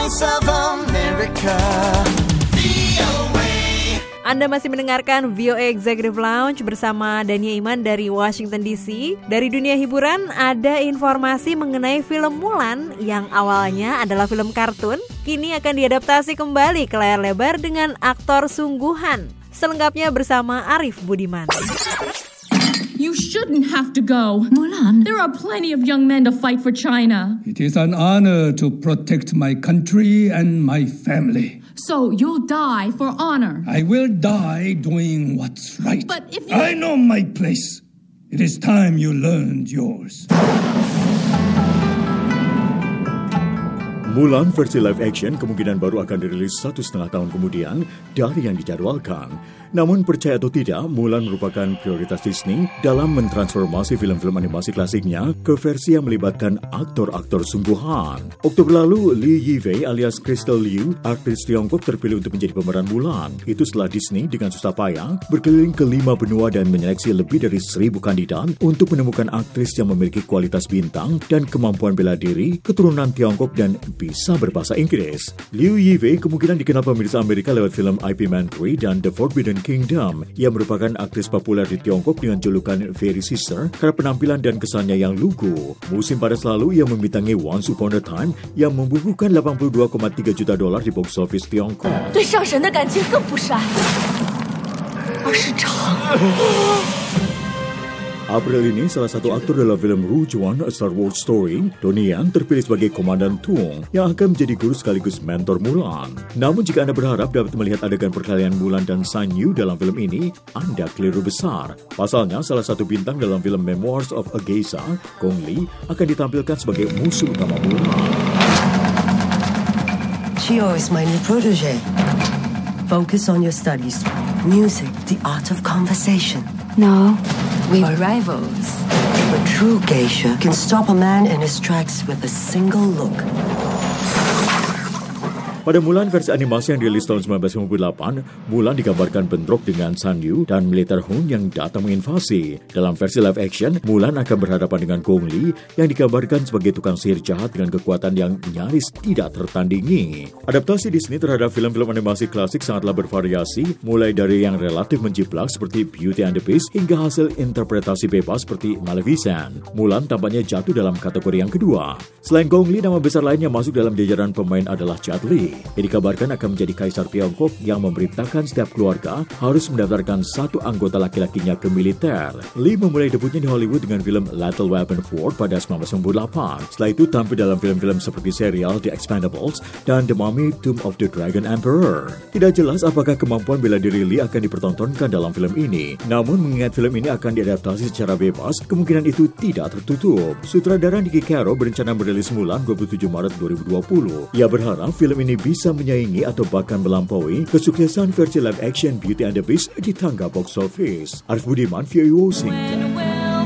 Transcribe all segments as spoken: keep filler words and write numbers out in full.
Voice of America. Anda masih mendengarkan V O A Executive Lounge bersama Dania Iman dari Washington D C. Dari dunia hiburan, ada informasi mengenai film Mulan yang awalnya adalah film kartun, kini akan diadaptasi kembali ke layar lebar dengan aktor sungguhan. Selengkapnya bersama Arif Budiman. You shouldn't have to go. Mulan. There are plenty of young men to fight for China. It is an honor to protect my country and my family. So you'll die for honor. I will die doing what's right. But if you... I know my place. It is time you learned yours. Mulan versi live action kemungkinan baru akan dirilis satu setengah tahun kemudian dari yang dijadwalkan. Namun percaya atau tidak, Mulan merupakan prioritas Disney dalam mentransformasi film-film animasi klasiknya ke versi yang melibatkan aktor-aktor sungguhan. Oktober lalu, Li Yifei alias Crystal Liu, aktris Tiongkok terpilih untuk menjadi pemeran Mulan. Itu setelah Disney dengan susah payah berkeliling ke lima benua dan menyeleksi lebih dari seribu kandidat untuk menemukan aktris yang memiliki kualitas bintang dan kemampuan bela diri, keturunan Tiongkok dan bisa berbahasa Inggris. Liu Yifei kemungkinan dikenal pemirsa Amerika lewat film I P Man three dan The Forbidden Kingdom. Ia merupakan aktris populer di Tiongkok dengan julukan Fairy Sister karena penampilan dan kesannya yang lugu. Musim panas lalu ia membintangi Once Upon a Time yang membukukan delapan puluh dua koma tiga juta dolar di box office Tiongkok. April ini, salah satu aktor dalam film Rogue One, A Star Wars Story, Donnie Yen, terpilih sebagai Komandan Tung yang akan menjadi guru sekaligus mentor Mulan. Namun jika Anda berharap dapat melihat adegan perkelahian Mulan dan Shan Yu dalam film ini, Anda keliru besar. Pasalnya, salah satu bintang dalam film Memoirs of a Geisha, Gong Li, akan ditampilkan sebagai musuh utama Mulan. Chiyo is my new protege. Focus on your studies. Music, the art of conversation. No. We are rivals. A true geisha can stop a man in his tracks with a single look. Pada Mulan versi animasi yang dirilis tahun sembilan belas lima puluh delapan, Mulan digambarkan bentrok dengan Shan Yu dan militer Hun yang datang menginvasi. Dalam versi live action, Mulan akan berhadapan dengan Gong Li yang digambarkan sebagai tukang sihir jahat dengan kekuatan yang nyaris tidak tertandingi. Adaptasi Disney terhadap film-film animasi klasik sangatlah bervariasi, mulai dari yang relatif menjiplak seperti Beauty and the Beast hingga hasil interpretasi bebas seperti Maleficent. Mulan tampaknya jatuh dalam kategori yang kedua. Selain Gong Li, nama besar lain yang masuk dalam jajaran pemain adalah Jet Li, yang dikabarkan akan menjadi kaisar Tiongkok yang memerintahkan setiap keluarga harus mendaftarkan satu anggota laki-lakinya ke militer. Li memulai debutnya di Hollywood dengan film Lethal Weapon four pada sembilan belas sembilan puluh delapan. Setelah itu tampil dalam film-film seperti serial The Expendables dan The Mummy Tomb of the Dragon Emperor. Tidak jelas apakah kemampuan bela diri Li akan dipertontonkan dalam film ini. Namun mengingat film ini akan diadaptasi secara bebas, kemungkinan itu tidak tertutup. Sutradara Nicky Caro berencana merilis Mulan dua puluh tujuh Maret dua ribu dua puluh. Ia berharap film ini bisa menyaingi atau bahkan melampaui kesuksesan versi live action Beauty and the Beast di tangga box office. Arif Budiman, V O A Washington.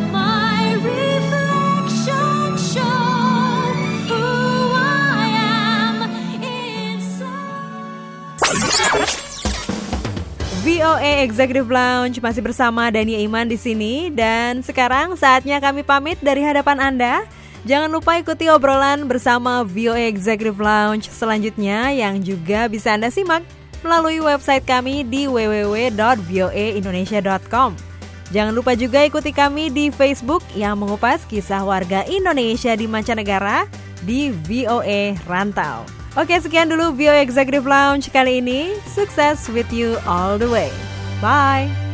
V O A Executive Lounge masih bersama Dania Iman di sini, dan sekarang saatnya kami pamit dari hadapan Anda. Jangan lupa ikuti obrolan bersama V O A Executive Lounge selanjutnya yang juga bisa Anda simak melalui website kami di w w w dot v o a indonesia dot com. Jangan lupa juga ikuti kami di Facebook yang mengupas kisah warga Indonesia di mancanegara di V O A Rantau. Oke, sekian dulu V O A Executive Lounge kali ini. Sukses with you all the way. Bye!